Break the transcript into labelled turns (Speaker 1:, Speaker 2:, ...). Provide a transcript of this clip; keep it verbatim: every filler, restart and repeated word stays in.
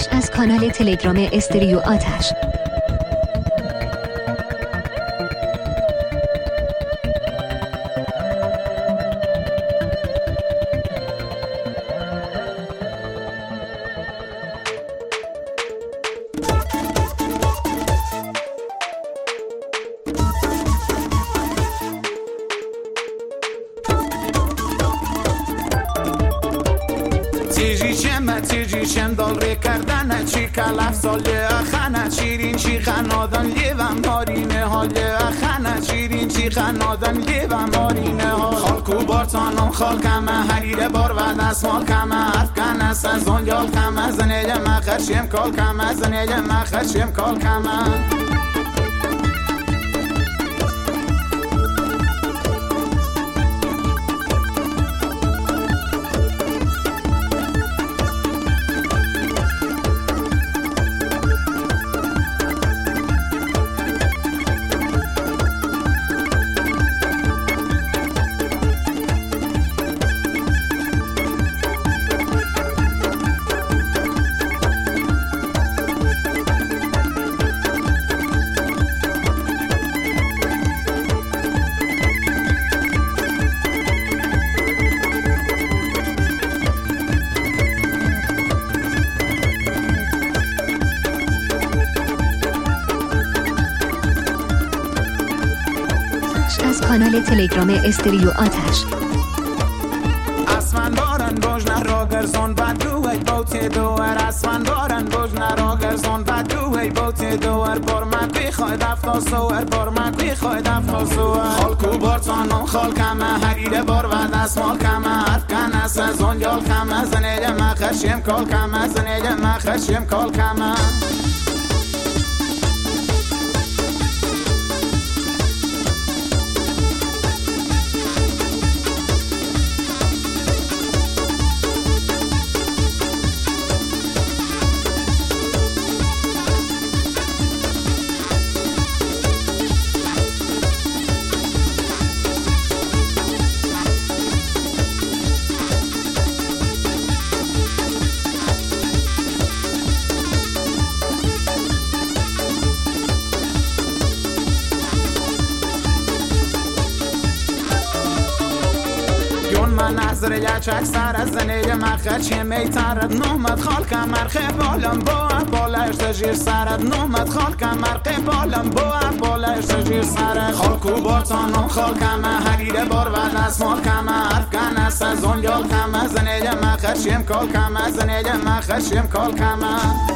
Speaker 1: بخش از کانال تلگرام استریو آتش.
Speaker 2: تیجیشم دال ری کردن چی کلف ساله خانه شیرین چی خنادن لیوم مارینه حاله خانه شیرین چی خنادن لیوم مارینه حال خالکو بارتانم خالکم حریر بار و دستمال کم افکن است از اون یال کم زنیل مخشیم کال کم زنیل مخشیم کال کم
Speaker 1: از کانال تلگرام استریو آتش.
Speaker 2: اسمن بارن بوج نراگرزون بدو ای بوتی دوار اسمن بارن بوج نراگرزون بدو ای بوتی دوار بار من بخوای دفتا سوار بار من بخوای دفتا سوار خالکو بارتانم خالکم حریر بار و دستمال کم افکن است از اون یال کم زنیل مخشیم کال کم زنیل مخشیم کال کم نظر یچک سر از زنیل مخچی میترد نومد خالکم مرخه بالم با بالش تجیر سرد نومد خالکم مرخه بالم با بالش تجیر سرد خالکو بارتانم خالکم حریر بار و دستمال کم افکن است از اون یال کم زنیل مخچیم کال کم زنیل مخچیم کال کم